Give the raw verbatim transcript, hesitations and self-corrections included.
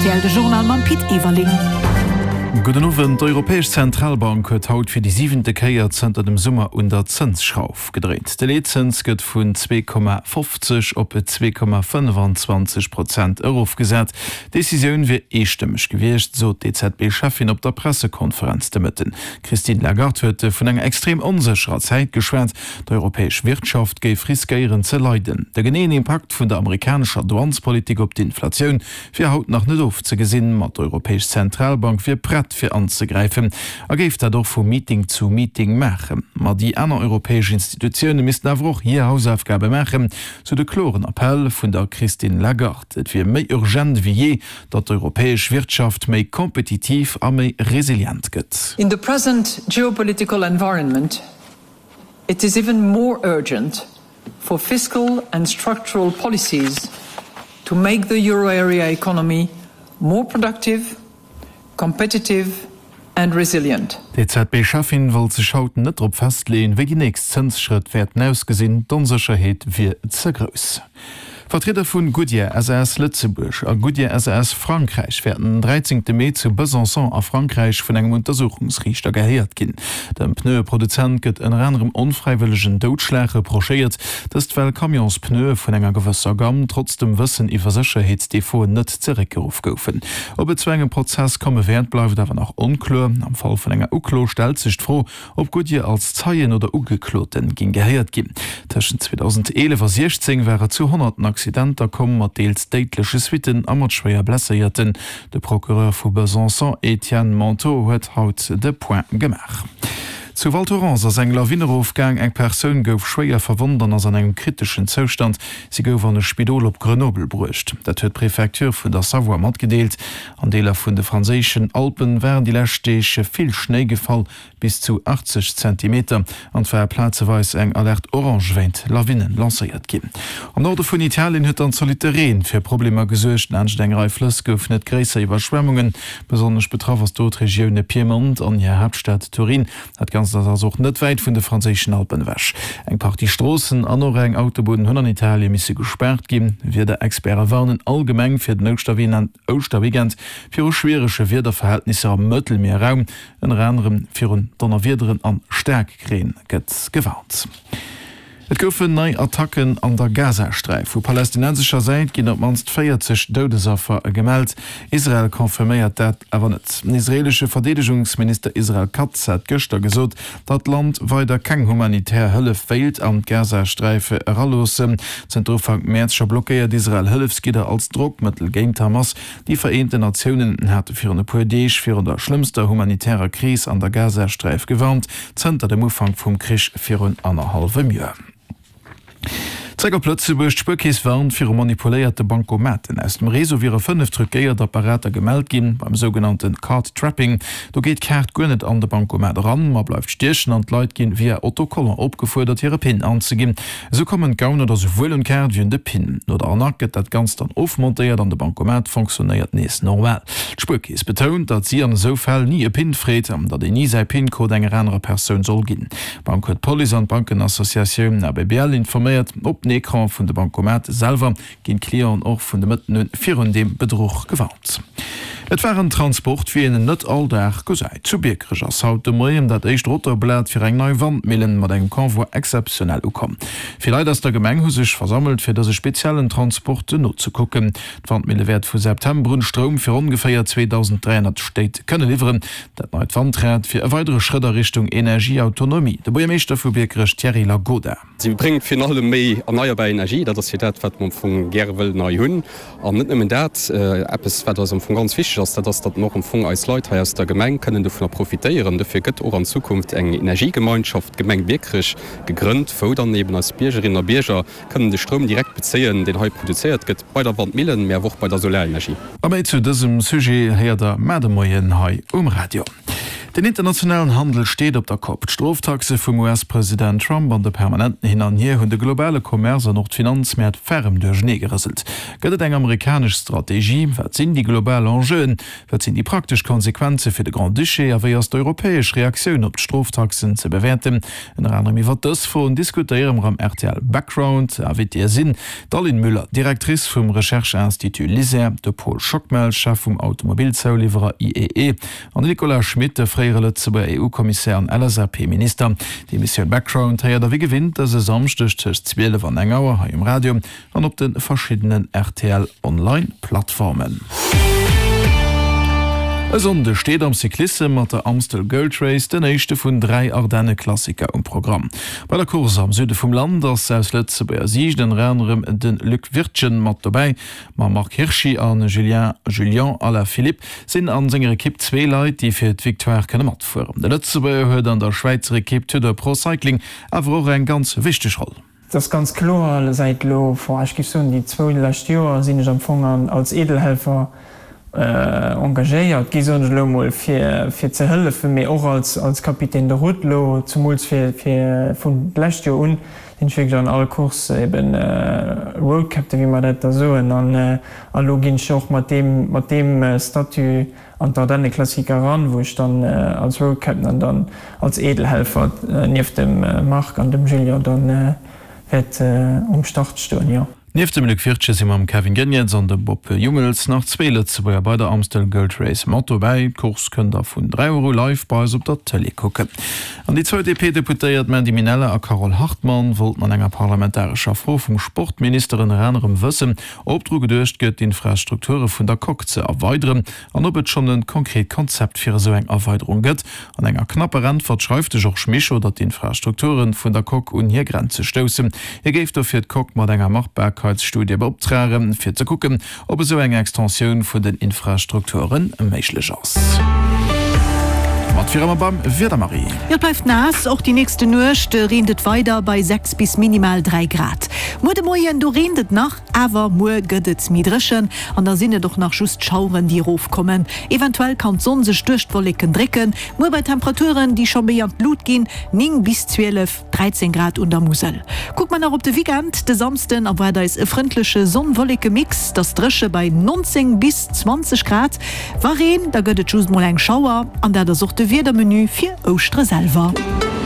aktuell de Journal man Piet Ewerling. Guten Abend, die Europäische Zentralbank hat heute für die siebente Keier Zenter dem Sommer unter Zinsschrauf gedreht. Der Leitzins geht von zwei Komma fünfzig auf zwei Komma fünfundzwanzig Prozent aufgesetzt. Decision wird einstimmig gewesen, so die E Z B-Chefin auf der Pressekonferenz damit. Christine Lagarde hat von einer extrem unsicheren Zeit geschwärzt, die europäische Wirtschaft geht riskieren zu leiden. Der genaue Impact von der amerikanischen Advanced-Politik auf die Inflation wird heute noch nicht aufzusehen, mit der Europäischen Zentralbank wird für anzugreifen. Er gibt dadurch von Meeting zu Meeting machen. Aber die anderen europäischen Institutionen müssen aber auch hier Hausaufgaben machen. Zu der klaren Appell von der Christine Lagarde. Es wird mehr urgent wie je, dass die europäische Wirtschaft mehr kompetitiv und mehr resilient wird. In the present geopolitical environment, it is even more urgent for fiscal and structural policies to make the euro area economy more productive, competitive and resilient. Die E Z B-Chefin will sich heute nicht darauf festlegen, wie die nächste Zinsschritt werden ausgesehen, die Unsicherheit wird zu groß. Vertreter von Goodyear S A S Lützeburg und Goodyear S A S Frankreich werden dreizehnten Mai zu Besançon a Frankreich von einem Untersuchungsrichter gehört gehen. Der Pneuproduzent geht in anderem unfreiwilligen Totschlag reprochiert, dass weil Kamions Pneu von einer gewisser Gamme trotzdem Wissen über Sicherheitsdefaut nicht zurückgerufen. Ob es zu einem Prozess kommen wird, bleibt aber noch unklar. Am Fall von einer Uklo stellt sich froh, ob Goodyear als Zeien oder Ugekloten ging gehört gehen. Zwischen zweitausendelf und sechzehn wäre zu hunderten Accidenter kommen mat deels deitliche Switen a mat schwéier blesseierten. De Prokureur vu Besançon Etienne Manteau huet haut de Point gemach. Zu Val Thorens ass eng Lawinnerofgang eng Persoun gouf schwéier verwundern ass an engem kritischen Zostand, sie gouf an e Spidol op Grenoble bruecht. Dat huet Präfektur vun der Savoie mat gedeelt. An Deler vun de franzéschen Alpen wären die Lächtdeeche vill Schneegefall bis zu achtzig Zentimeter an dwer Plazeweis eng alert Orangeweint Lawinnen lancéiert gin. Am Norde vun Italien huet an Solitaren fir Probleme gesuerchten Anstängerei Flüss gouf net gräser Überschwemmungen, besonders betraff as dort Regione Piemont an hier Hauptstadt Turin hat ganz das also net weit vun de franzischen Alpen wäsch. Eng paar die Strossen an eng Autoboden hun an Italien misse gesperrt gin, wie der Experte warnen allgemeng fir den Osterwien an Osterwegent fir schweresche Wederverhältnisse am Mëttelmeerraum en anderem fir un Donnerwiederen an Stärkkreen gëtt gewarnt. Et goufen nei Attacken an der Gazastreif. Vu palästinensischer Seite ginn op manst vierzig Dodesaffer gemeldt. Israel konfirméiert dat awer net. Den israelsche Verdedigungsminister Israel Katz hat gëster gesot, dat Land weiter keng humanitär Hëlle fehlt an Gazastreife erallosen. Zentrofang Märzscher blockéiert Israel Hëllefskider als Druckmittel géint Hamas. Die Vereinte Nationen hat fir eine Poedeich fir der schlimmster humanitärer Krise an der Gazastreif gewarnt, zenter dem Ufang vum Krich fir un anderhalbem Jahr. Zeger Plötzeburg Spökis waren fir manipuléierte Bankomaten. Aus dem Reso wie fünf Trückgéiert Apparater gemeldet gin beim sogenannten Card Trapping. Du geht Kart gonnet an der Bankomat ran, man bleibt stechen an Leiit gin via Autokollen opgefordert ihre Pin anzugin. So kommen Gauner der so wollen Kart wie de Pin. No der annaket dat ganz dann aufmontiert an der Bankomat funktioniert nees normal. Spökis betont, dat sie an so Fall nie e Pin fréet, dat de nie sei Pincode enger andere Person soll gin. Bankcode Poli an Bankenassoziation A B B L informiert op Ekran vun de Bankomat selber gin Klieren och vun de Mëtten vir hun dem Bedruch gewarnt. Et waren Transport wie en net alldach gosäit zu Bierkrech ass haut de Moiem, dat eicht Rotterblätt fir eng neu Wandmillen mat eng Konvoi exceptionell ukom. Vielleicht ass der Gemeng sech versammelt fir dat se speziellen Transporte not zu kucken. D'Wandmille werd vu September un Strom fir ungefähr zweitausenddreihundert Steit kënne liveren, dat neit Wandrät fir e weitere Schritter Richtung Energieautonomie. De Boiermeester vu Bierkrech Thierry Lagoda. Sie bringt für alle méi erneuerbare Energie, dat das dat wat man vun Gerwel neu hunn an net nimmen dat App es vu ganz fisch ass dat dat noch am Fung als Leute aus der Gemeng können du vun profitieren. Dafür gëtt auch an Zukunft eng Energiegemeinschaft Gemeng wirklich gegrünnt, wo daneben als Biergerin der Bierger können de Strom direkt bezeien, den heute produziert gëtt bei der Wandmillen mehr woch bei der Solarenergie. Aber zu diesem Sujet her der Mademoien hai um Radio. Den internationalen Handel steht op der Kopf. Straftaxe vom U S-Präsident Trump an der permanenten hin an hier hun de globale Kommerzer noch Finanzmärt ferm durch Schnee gerasselt. Gëtt eng amerikasch Strategie, wat sinn die globale Enjeen, wat sinn die praktisch Konsequenze fir de Grand Duché awer as europäesch Reaktionun op Straftaxen ze bewerten. En anderem iwwer das vu diskutieren am R T L Background a wit ihr sinn. Darlin Müller, Direktrice vum Rechercheinstitut Liser, de Paul Schockmel, Chef vum Automobilzoulieferer I E E, an Nicolas Schmidt, de Freiere Lützeburger E U-Kommissär an L S R P-Minister. Die Mission Background heiert der wie gewinnt, dat se samstech tcht Zwiele van Engauer ha im Radio an op den verschiedenen R T L-Online-Plattformen. E Sonde steht am Cyklisse mat der Amstel Gold Race den echte vun drei Ardenne Klassiker um Programm. Bei der Kurse am Süde vum Land ass aus Lützeburger Sieg den Rennerem den Luc Wirtchen mat dabei, ma Marc Hirschi an Julien Julien Alain Philippe sinn an senger Kipp zwei Leiit, die fir d Victoire kënne mat fuhren. De Lützeburger huet an der Schweizer Kipp to der Procycling awer auch en ganz wichtig Rolle. Das ganz klar seit lo vor so die zwei Joer sinn ich am Fong als Edelhelfer äh, engagéiert Gimol fir ze hëlle fir mé och als, als Kapitän der Rutlo zum vun Lächtjo un den an alle Kurs eben äh, World Captain wie man dat da so an äh, allogin schoch mat dem, mat dem äh, Statu an der denne Klassiker ran, wo ich dann äh, als World Captain an dann als Edelhelfer äh, nief dem äh, Mark an dem Julia dann äh, het äh, um Start stoen ja. Nef dem Luc Wirtche si am Kevin Genetz an de Bob Jungels nach Zzweele ze beier bei der Amstel Gold Race Motto bei Kurs kënder vun drei Euro live bei op der Tele kucke. An die zwei D P deputéiert man die Minelle a Carol Hartmann wollt man enger parlamentarscher Frau vum Sportministerin Rennerem wëssen opdro gedurcht gëtt Infrastrukture vun der Kok ze erweiteren an op et schon een konkret Konzept fir so eng Erweiterung gëtt an enger knappe Randfahrt schreiifte joch Schmicho, dat die Infrastrukturen vun der Kok un hier Grenze stossen. Hier geft er fir d Kok mat enger Machbarkeit Studie beoptragen fir ze gucken, ob es so eng Extension vun den Infrastrukturen méiglech ass. Marie. Ihr bleibt nass, auch die nächste Nurchte redet weiter bei sechs bis minimal drei Grad. Mude Moien du redet nach, aber mu gödets midrischen, an der Sinne doch nach just Schauren, die raufkommen. Eventuell kann Sonne sich durchwolligen drecken, nur bei Temperaturen, die schon mehr Blut gehen, neun bis zwölf, dreizehn Grad unter Musel. Guck man auch auf den Weekend, der Samsten, aber da ist ein freundlicher sonnenwollige Mix, das Drische bei neunzehn bis zwanzig Grad. Waren, da gödet just mal ein Schauer, an der der suchte wieder Menü für Ostre selber.